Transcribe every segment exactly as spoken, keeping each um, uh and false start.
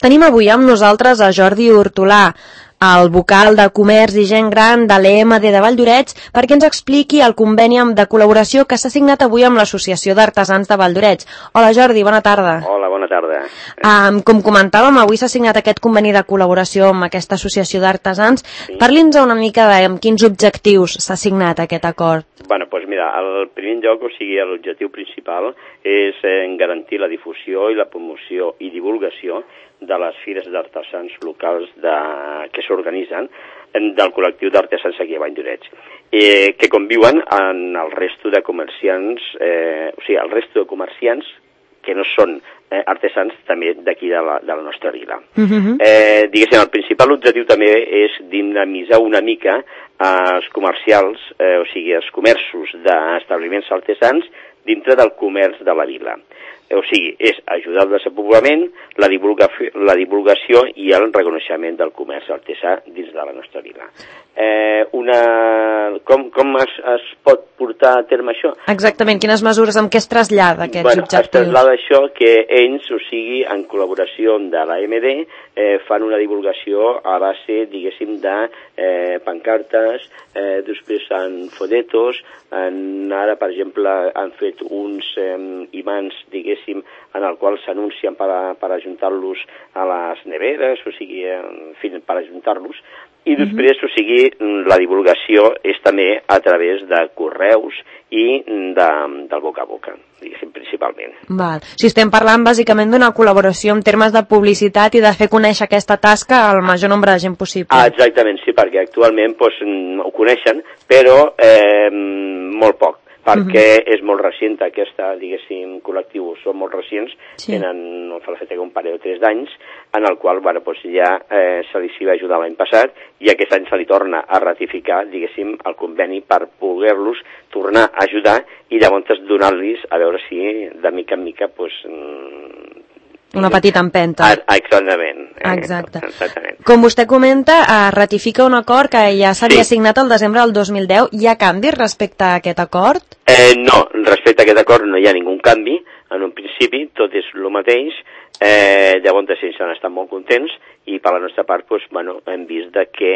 Tenim avui amb nosaltres a Jordi Hortolà, el vocal de Comerç i Gent Gran de l'E M D de Valldoreix, perquè ens expliqui el conveni de col·laboració que s'ha signat avui amb l'Associació d'Artesans de Valldoreix. Hola Jordi, bona tarda. Hola, bona tarda. Um, com comentàvem, avui s'ha signat aquest conveni de col·laboració amb aquesta Associació d'Artesans. Sí. Parli'ns una mica de amb quins objectius s'ha signat aquest acord. Bueno, doncs mira, el primer lloc, o sigui, l'objectiu principal és eh, garantir la difusió i la promoció i divulgació de les fires d'artesans locals de, que s'organitzen del col·lectiu d'artesans aquí a Valldoreix, eh, que conviuen en el resto de comerciants, eh, o sigui, el resto de comerciants que no són eh, artesans també d'aquí de, la, de la nostra vila. Uh-huh. eh, diguéssim, el principal objectiu també és dinamitzar una mica els comercials, eh, o sigui, els comerços d'establiments artesans dintre del comerç de la vila. O sigui, és ajudar al desenvolupament, la, divulgació, la divulgació i el reconeixement del comerç artesà dins de la nostra vila. Eh, una... Com, com es, es pot portar a terme això? Exactament, quines mesures, amb què es trasllada aquests bueno, objectius? Es trasllada això que ells, o sigui, en col·laboració de l'A M D, eh, fan una divulgació a base, diguéssim, de eh, pancartes, eh, després en folletos, en, ara, per exemple, han fet uns eh, imants, diguéssim, en el qual s'anuncien per, a, per ajuntar-los a les neveres, o sigui, en fi, per ajuntar-los, i després, uh-huh. o sigui, la divulgació és també a través de correus i de, del boca a boca, diguéssim, principalment. Val. O sigui, estem parlant bàsicament d'una col·laboració en termes de publicitat i de fer conèixer aquesta tasca al major nombre de gent possible. Ah, exactament, sí, perquè actualment doncs, ho coneixen, però eh, molt poc. perquè uh-huh. és molt recient aquesta, diguéssim, col·lectiu, són molt recients, sí. tenen, no fa la feta que un parell o tres d'anys, en el qual, bueno, doncs ja eh, se li s'hi va ajudar l'any passat, i aquest any se li torna a ratificar, diguéssim, el conveni per poder-los tornar a ajudar i llavors donar-los, a veure si de mica en mica, doncs... Una petita empenta. Ah, exactament. Exacte. Exactament. Com vostè comenta, eh, ratifica un acord que ja s'havia sí. signat el desembre del dos mil deu. Hi ha canvis respecte a aquest acord? Eh, no, respecte a aquest acord no hi ha ningú canvi. En un principi tot és el mateix. Eh, llavors ells han estat molt contents i per la nostra part doncs, bueno, hem vist de que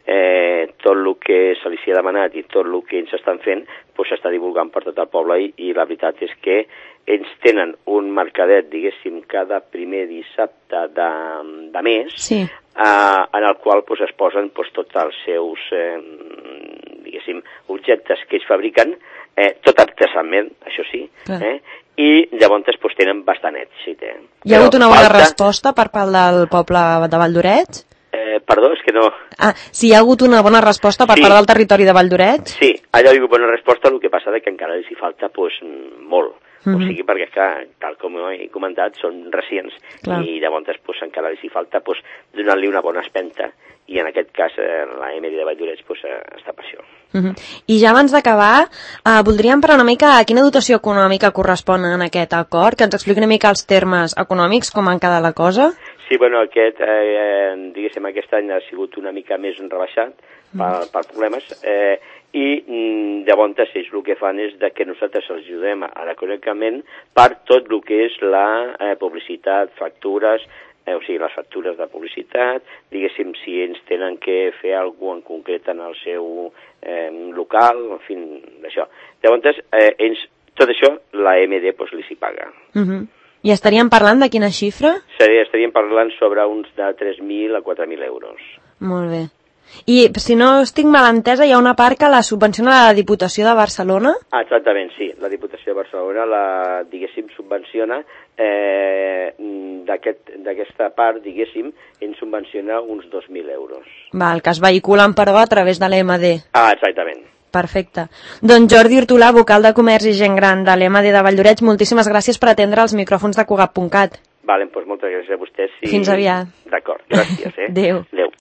eh, tot el que se li ha demanat i tot el que ells estan fent doncs, s'està divulgant per tot el poble i, i la veritat és que ells tenen un mercadet, diguéssim, cada primer dissabte de, de mes, sí. eh, en el qual doncs, es posen doncs, tots els seus eh, diguéssim, objectes que ells fabriquen, eh, tot artesanament, això sí, eh, i llavors doncs, tenen bastant èxit. Eh. Hi ha hagut una bona falta... resposta per part del poble de Valldoreix? Eh, perdó, és que no... Ah, si hi ha hagut una bona resposta per sí. part del territori de Valldoreix? Sí, allà hi ha hagut bona resposta, el que passa és que encara els hi falta doncs, molt. Mm-hmm. O sigui, perquè, clar, tal com he comentat, són recents clar. I llavors doncs, encara els hi falta doncs, donar-li una bona espenta. I en aquest cas eh, la M D de Valldoreix doncs, eh, està per això. Mm-hmm. I ja abans d'acabar, eh, voldríem parlar una mica a quina dotació econòmica correspon en aquest acord, que ens expliqui una mica els termes econòmics, com han quedat la cosa. Sí, bueno, aquest, eh, diguéssim, aquest any ha sigut una mica més rebaixat mm. per, per problemes, eh, i mm, llavors ells el que fan és de que nosaltres els ajudem econòmicament per tot el que és la eh, publicitat, factures, eh, o sigui, les factures de publicitat, diguéssim, si ells tenen que fer alguna cosa en concret en el seu eh, local, en fi, d'això. Llavors, eh, ells, tot això, la M D doncs, li s'hi paga. Uh-huh. I estaríem parlant de quina xifra? Seria, estaríem parlant sobre uns de tres mil a quatre mil euros. Molt bé. I, si no estic mal entesa, hi ha una part que la subvenciona la Diputació de Barcelona? Ah, exactament, sí. La Diputació de Barcelona, la, diguéssim, subvenciona eh, d'aquesta aquest, part, diguéssim, ens subvenciona uns dos mil euros. Val, que es vehiculen, però, a través de l'E M D. Ah, exactament. Perfecte. Doncs Jordi Hortolà, vocal de Comerç i Gent Gran de l'E M D de Valldoreix, moltíssimes gràcies per atendre els micròfons de Cugat punt cat. Vale, doncs moltes gràcies a vostès. I... Fins aviat. D'acord, gràcies. Eh? Adéu. Adéu.